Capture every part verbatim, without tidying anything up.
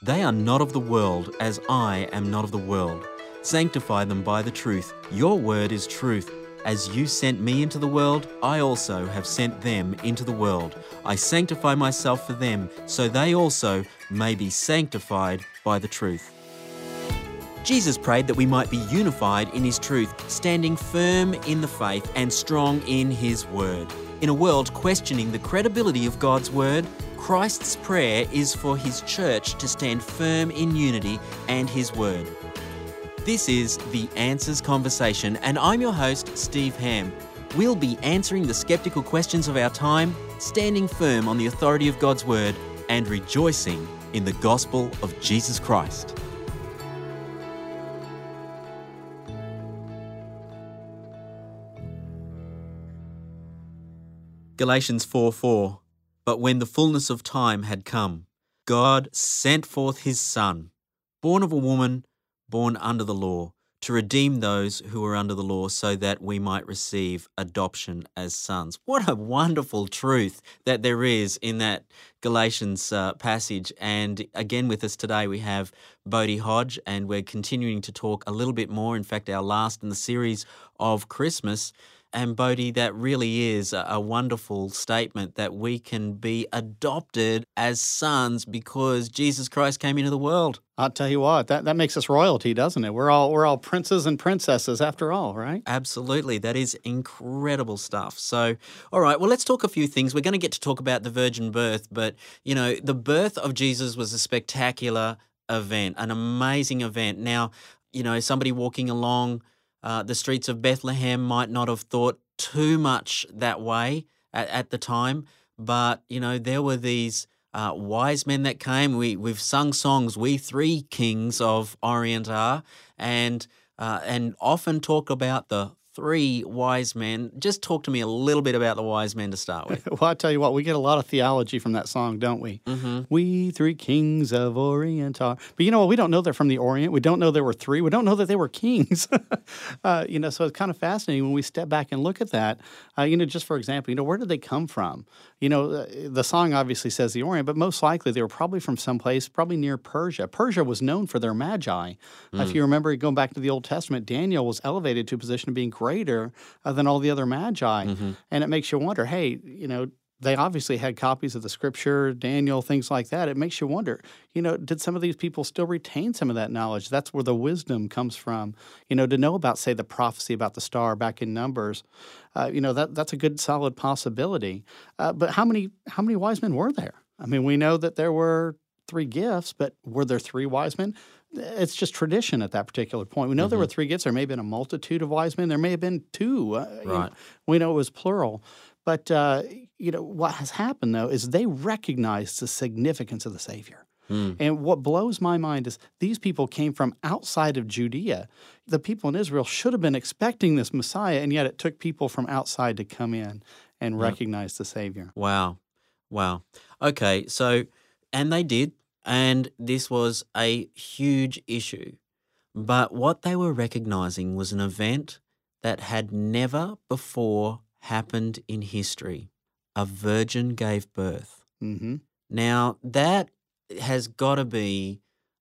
They are not of the world, as I am not of the world. Sanctify them by the truth. Your word is truth. As you sent me into the world, I also have sent them into the world. I sanctify myself for them, so they also may be sanctified by the truth. Jesus prayed that we might be unified in his truth, standing firm in the faith and strong in his word. In a world questioning the credibility of God's word, Christ's prayer is for his church to stand firm in unity and his word. This is The Answers Conversation, and I'm your host, Steve Ham. We'll be answering the skeptical questions of our time, standing firm on the authority of God's word, and rejoicing in the gospel of Jesus Christ. Galatians four four. But when the fullness of time had come, God sent forth his Son, born of a woman, born under the law, to redeem those who were under the law so that we might receive adoption as sons. What a wonderful truth that there is in that Galatians uh, passage. And again with us today we have Bodie Hodge, and we're continuing to talk a little bit more, in fact our last in the series of Christmas. And Bodie, that really is a, a wonderful statement that we can be adopted as sons because Jesus Christ came into the world. I'll tell you what, that, that makes us royalty, doesn't it? We're all we're all princes and princesses after all, right? Absolutely. That is incredible stuff. So, all right, well, let's talk a few things. We're going to get to talk about the virgin birth, but, you know, the birth of Jesus was a spectacular event, an amazing event. Now, you know, somebody walking along Uh, the streets of Bethlehem might not have thought too much that way at, at the time, but, you know, there were these uh, wise men that came. We, we've sung songs, We Three Kings of Orient are, and, uh, and often talk about the three wise men. Just talk to me a little bit about the wise men to start with. Well, I tell you what, we get a lot of theology from that song, don't we? Mm-hmm. We three kings of Orient are. But you know what? We don't know they're from the Orient. We don't know there were three. We don't know that they were kings. uh, you know, so it's kind of fascinating when we step back and look at that. Uh, you know, just for example, you know, where did they come from? You know, uh, the song obviously says the Orient, but most likely they were probably from someplace, probably near Persia. Persia was known for their magi. Mm. Uh, if you remember, going back to the Old Testament, Daniel was elevated to a position of being greater uh, than all the other magi. Mm-hmm. And it makes you wonder, hey, you know, they obviously had copies of the scripture, Daniel, things like that. It makes you wonder, you know, did some of these people still retain some of that knowledge? That's where the wisdom comes from, you know, to know about, say, the prophecy about the star back in Numbers. Uh, you know, that that's a good, solid possibility. Uh, but how many how many wise men were there? I mean, we know that there were three gifts, but were there three wise men? It's just tradition at that particular point. We know mm-hmm. there were three gifts. There may have been a multitude of wise men. There may have been two. Uh, right. You know, we know it was plural. But, uh, you know, what has happened, though, is they recognize the significance of the Savior. Mm. And what blows my mind is these people came from outside of Judea. The people in Israel should have been expecting this Messiah, and yet it took people from outside to come in and yep. recognize the Savior. Wow. Wow. Okay, so, and they did, and this was a huge issue. But what they were recognizing was an event that had never before happened in history. A virgin gave birth. Mm-hmm. Now, that has got to be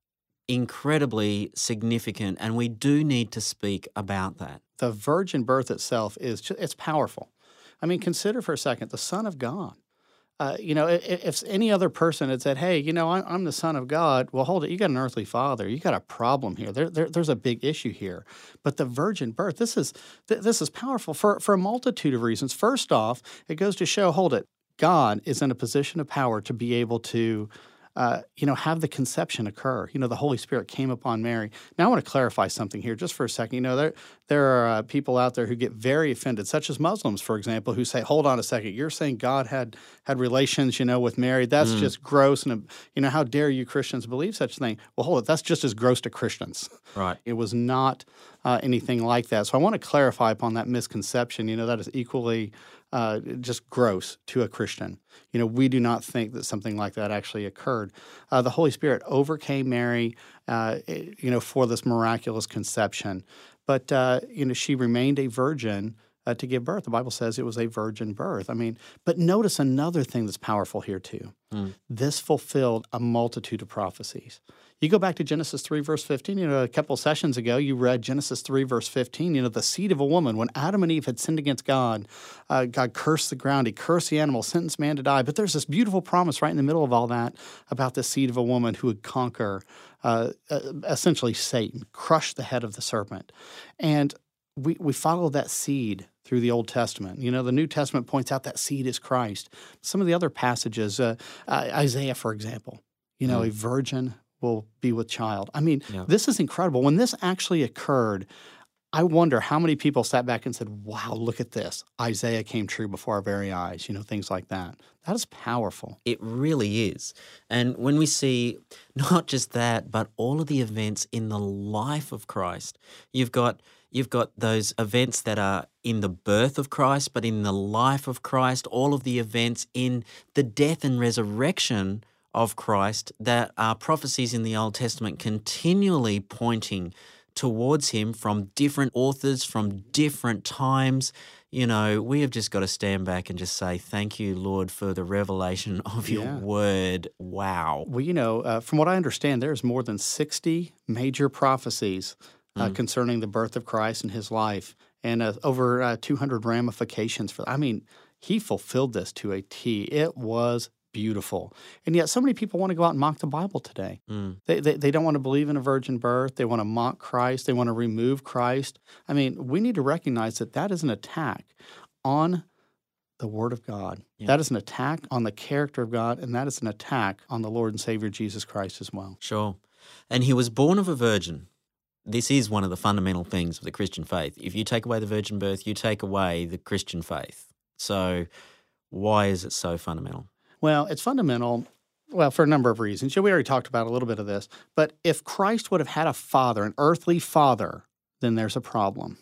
incredibly significant, and we do need to speak about that. The virgin birth itself is just, it's powerful. I mean, consider for a second the Son of God. Uh, you know, if, if any other person had said, hey, you know, I'm, I'm the Son of God, well, hold it, you got an earthly father. You got a problem here. There, there, there's a big issue here. But the virgin birth, this is th- this is powerful for, for a multitude of reasons. First off, it goes to show, hold it, God is in a position of power to be able to Uh, you know, have the conception occur. You know, the Holy Spirit came upon Mary. Now, I want to clarify something here just for a second. You know, there there are uh, people out there who get very offended, such as Muslims, for example, who say, hold on a second, you're saying God had had relations, you know, with Mary. That's mm. just gross. And, you know, how dare you Christians believe such a thing? Well, hold it, that's just as gross to Christians. Right. It was not uh, anything like that. So I want to clarify upon that misconception. You know, that is equally uh, just gross to a Christian. You know, we do not think that something like that actually occurred. Uh, the Holy Spirit overcame Mary, uh, you know, for this miraculous conception. But, uh, you know, she remained a virgin uh, to give birth. The Bible says it was a virgin birth. I mean, but notice another thing that's powerful here too. Mm. This fulfilled a multitude of prophecies. You go back to Genesis three, verse fifteen. You know, a couple sessions ago, you read Genesis three, verse fifteen. You know, the seed of a woman. When Adam and Eve had sinned against God, uh, God cursed the ground. He cursed the animal, sentenced man to die. But there's this beautiful promise right in the middle of all that about the seed of a woman who would conquer, uh, uh, essentially Satan, crush the head of the serpent. And we, we follow that seed through the Old Testament. You know, the New Testament points out that seed is Christ. Some of the other passages, uh, uh, Isaiah, for example, you know, Mm. a virgin will be with child. I mean, Yeah. this is incredible. When this actually occurred, I wonder how many people sat back and said, wow, look at this. Isaiah came true before our very eyes, you know, things like that. That is powerful. It really is. And when we see not just that, but all of the events in the life of Christ, you've got you've got those events that are in the birth of Christ, but in the life of Christ, all of the events in the death and resurrection of Christ that are prophecies in the Old Testament continually pointing towards him from different authors, from different times. You know, we have just got to stand back and just say, thank you, Lord, for the revelation of your Yeah. word. Wow. Well, you know, uh, from what I understand, there's more than sixty major prophecies uh, Mm. concerning the birth of Christ and his life, and uh, over uh, two hundred ramifications for. I mean, he fulfilled this to a T. It was beautiful. And yet so many people want to go out and mock the Bible today. Mm. They, they they don't want to believe in a virgin birth. They want to mock Christ. They want to remove Christ. I mean, we need to recognize that that is an attack on the Word of God. Yeah. That is an attack on the character of God, and that is an attack on the Lord and Savior Jesus Christ as well. Sure. And he was born of a virgin. This is one of the fundamental things of the Christian faith. If you take away the virgin birth, you take away the Christian faith. So why is it so fundamental? Well, it's fundamental, well, for a number of reasons. You know, we already talked about a little bit of this, but if Christ would have had a father, an earthly father, then there's a problem.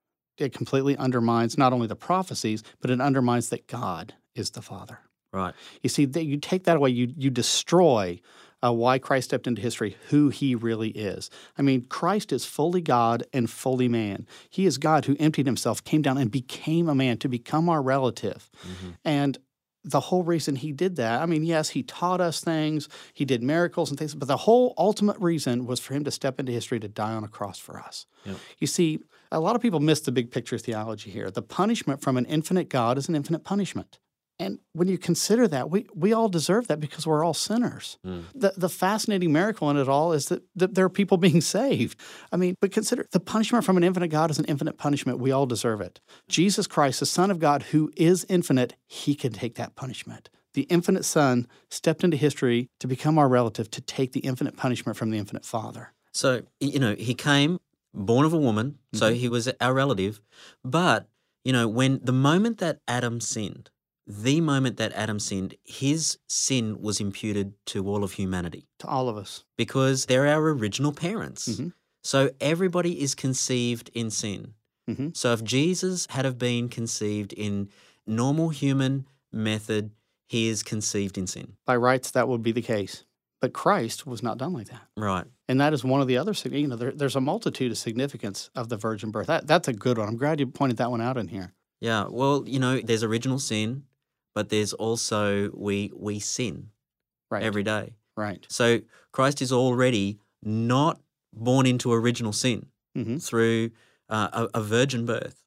It completely undermines not only the prophecies, but it undermines that God is the Father. Right. You see, that you take that away, you you destroy uh, why Christ stepped into history, who he really is. I mean, Christ is fully God and fully man. He is God who emptied himself, came down and became a man to become our relative. Mm-hmm. And the whole reason he did that, I mean, yes, he taught us things, he did miracles and things, but the whole ultimate reason was for him to step into history to die on a cross for us. Yep. You see, a lot of people miss the big picture theology here. The punishment from an infinite God is an infinite punishment. And when you consider that, we, we all deserve that because we're all sinners. Mm. The, the fascinating miracle in it all is that, that there are people being saved. I mean, but consider the punishment from an infinite God is an infinite punishment. We all deserve it. Jesus Christ, the Son of God, who is infinite, he can take that punishment. The infinite Son stepped into history to become our relative, to take the infinite punishment from the infinite Father. So, you know, he came born of a woman, so he was our relative. But, you know, when the moment that Adam sinned, the moment that Adam sinned, his sin was imputed to all of humanity To all of us. because they're our original parents. Mhm. So everybody is conceived in sin. Mhm. So if Jesus had have been conceived in normal human method, he is conceived in sin. By rights, that would be the case. But Christ was not done like that. Right. And that is one of the other, sig- you know, there, there's a multitude of significance of the virgin birth. That, that's a good one. I'm glad you pointed that one out in here. Yeah. Well, you know, there's original sin, but there's also we we sin Right. every day. Right. So Christ is already not born into original sin hmm through uh, a, a virgin birth.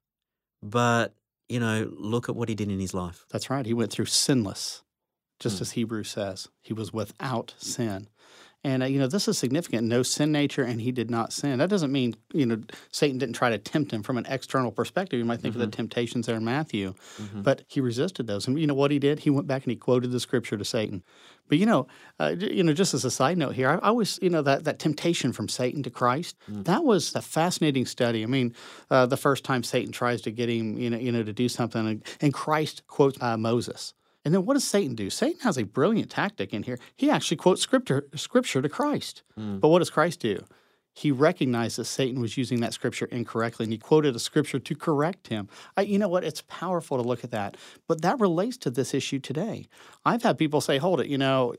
But, you know, look at what he did in his life. That's right. He went through sinless, just Mm. as Hebrews says. He was without sin. And, uh, you know, this is significant. No sin nature, and he did not sin. That doesn't mean, you know, Satan didn't try to tempt him from an external perspective. You might think of the temptations there in Matthew. Mhm. But he resisted those. And you know what he did? He went back and he quoted the scripture to Satan. But, you know, uh, j- you know, just as a side note here, I, I always, you know, that, that temptation from Satan to Christ, that was a fascinating study. I mean, uh, the first time Satan tries to get him, you know, you know, to do something, and, and Christ quotes uh, Moses. And then what does Satan do? Satan has a brilliant tactic in here. He actually quotes scripture, scripture to Christ. But what does Christ do? He recognized that Satan was using that scripture incorrectly, and he quoted a scripture to correct him. I, you know what? It's powerful to look at that. But that relates to this issue today. I've had people say, hold it, you know,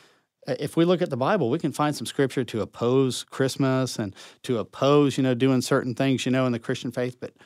if we look at the Bible, we can find some scripture to oppose Christmas and to oppose, you know, doing certain things, you know, in the Christian faith. But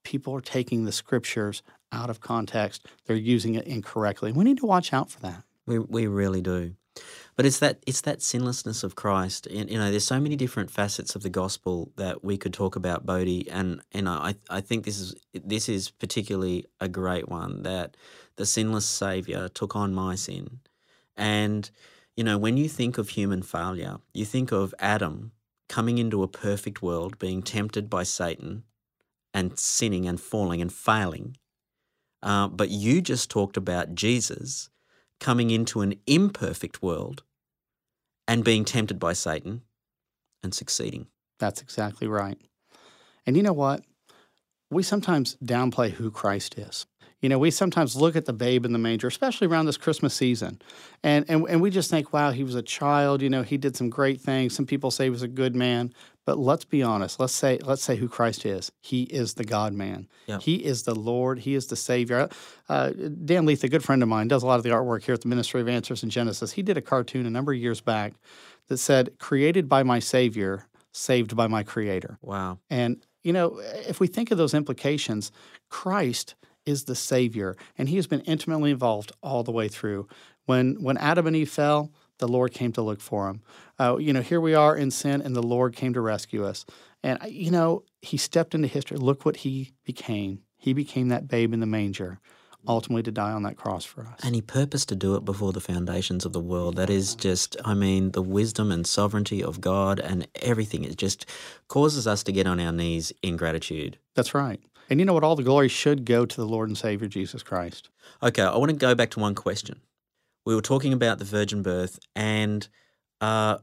people are taking the scriptures out of context. They're using it incorrectly. We need to watch out for that. We we really do. But it's that it's that sinlessness of Christ. And, you know, there's so many different facets of the gospel that we could talk about, Bodhi, and and I I think this is this is particularly a great one, that the sinless Savior took on my sin. And, you know, when you think of human failure, you think of Adam coming into a perfect world, being tempted by Satan and sinning and falling and failing. Uh, but you just talked about Jesus coming into an imperfect world and being tempted by Satan and succeeding. That's exactly right. And you know what? We sometimes downplay who Christ is. You know, we sometimes look at the babe in the manger, especially around this Christmas season, and, and and we just think, wow, he was a child, you know, he did some great things. Some people say he was a good man, but let's be honest. Let's say let's say who Christ is. He is the God-man. Yep. He is the Lord. He is the Savior. Uh, Dan Leith, a good friend of mine, does a lot of the artwork here at the Ministry of Answers in Genesis. He did a cartoon a number of years back that said, "Created by my Savior, saved by my Creator." Wow. And, you know, if we think of those implications, Christ is the Savior, and he has been intimately involved all the way through. When when Adam and Eve fell, the Lord came to look for them. Uh, you know, here we are in sin, and the Lord came to rescue us. And, you know, he stepped into history. Look what he became. He became that babe in the manger, ultimately to die on that cross for us. And he purposed to do it before the foundations of the world. That is just, I mean, the wisdom and sovereignty of God and everything. It just causes us to get on our knees in gratitude. That's right. And you know what? All the glory should go to the Lord and Savior, Jesus Christ. Okay, I want to go back to one question. We were talking about the virgin birth, and uh,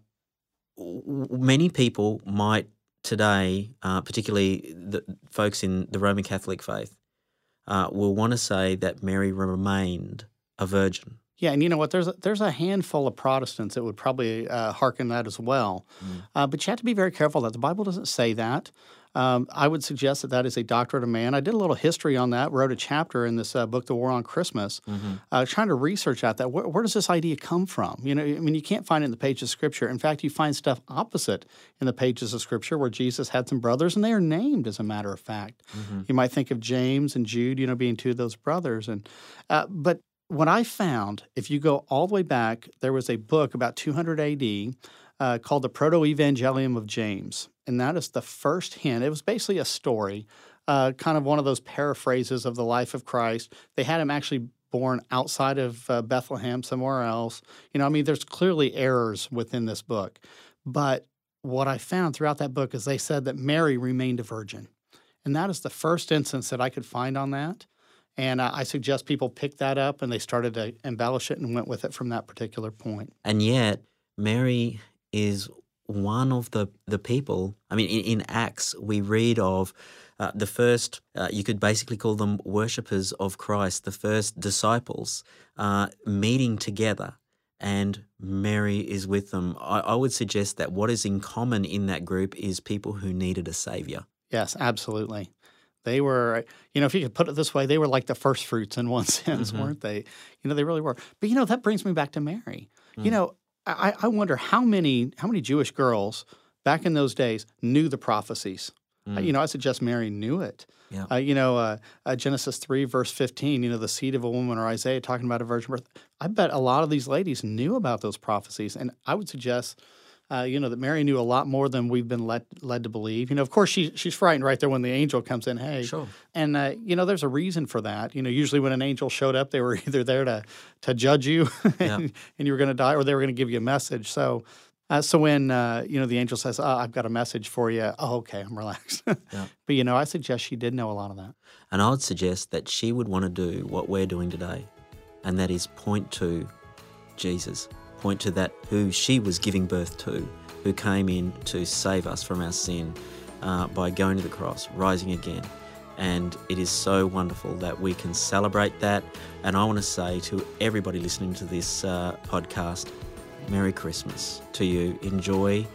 w- many people might today, uh, particularly the folks in the Roman Catholic faith, uh, will want to say that Mary remained a virgin. Yeah, and you know what? There's a, there's a handful of Protestants that would probably uh, hearken that as well. Mm. Uh, but you have to be very careful that the Bible doesn't say that. Um, I would suggest that that is a doctrine of man. I did a little history on that, wrote a chapter in this uh, book, The War on Christmas, mm-hmm. uh, trying to research out that. Where, where does this idea come from? You know, I mean, you can't find it in the pages of Scripture. In fact, you find stuff opposite in the pages of Scripture where Jesus had some brothers, and they are named, as a matter of fact. Mm-hmm. You might think of James and Jude, you know, being two of those brothers. And uh, but what I found, if you go all the way back, there was a book about two hundred A D uh, called the Proto-Evangelium of James. And that is the first hint. It was basically a story, uh, kind of one of those paraphrases of the life of Christ. They had him actually born outside of uh, Bethlehem, somewhere else. You know, I mean, there's clearly errors within this book. But what I found throughout that book is they said that Mary remained a virgin. And that is the first instance that I could find on that. And uh, I suggest people pick that up, and they started to embellish it and went with it from that particular point. And yet, Mary is one of the, the people, I mean, in, in Acts, we read of uh, the first, uh, you could basically call them worshippers of Christ, the first disciples uh, meeting together, and Mary is with them. I, I would suggest that what is in common in that group is people who needed a savior. Yes, absolutely. They were, you know, if you could put it this way, they were like the first fruits in one sense, mm-hmm. weren't they? You know, they really were. But, you know, that brings me back to Mary. Mm. You know, I, I wonder how many how many Jewish girls back in those days knew the prophecies. Mm. Uh, you know, I suggest Mary knew it. Yeah. Uh, you know, uh, uh, Genesis three, verse fifteen, you know, the seed of a woman, or Isaiah talking about a virgin birth. I bet a lot of these ladies knew about those prophecies. And I would suggest, uh, you know, that Mary knew a lot more than we've been led led to believe. You know, of course, she she's frightened right there when the angel comes in. Hey, sure. And uh, you know, there's a reason for that. You know, usually when an angel showed up, they were either there to to judge you, and, yeah. and you were going to die, or they were going to give you a message. So, uh, so when uh, you know the angel says, "Oh, I've got a message for you," oh, okay, I'm relaxed. Yeah. But you know, I suggest she did know a lot of that. And I would suggest that she would want to do what we're doing today, and that is point to Jesus, point to that who she was giving birth to, who came in to save us from our sin uh, by going to the cross, rising again. And it is so wonderful that we can celebrate that. And I want to say to everybody listening to this uh, podcast, Merry Christmas to you. Enjoy,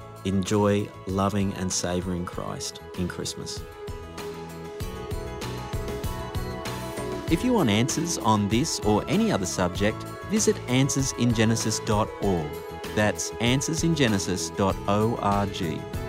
enjoy loving and savouring Christ in Christmas. If you want answers on this or any other subject, visit answers in genesis dot org. That's answers in genesis dot org.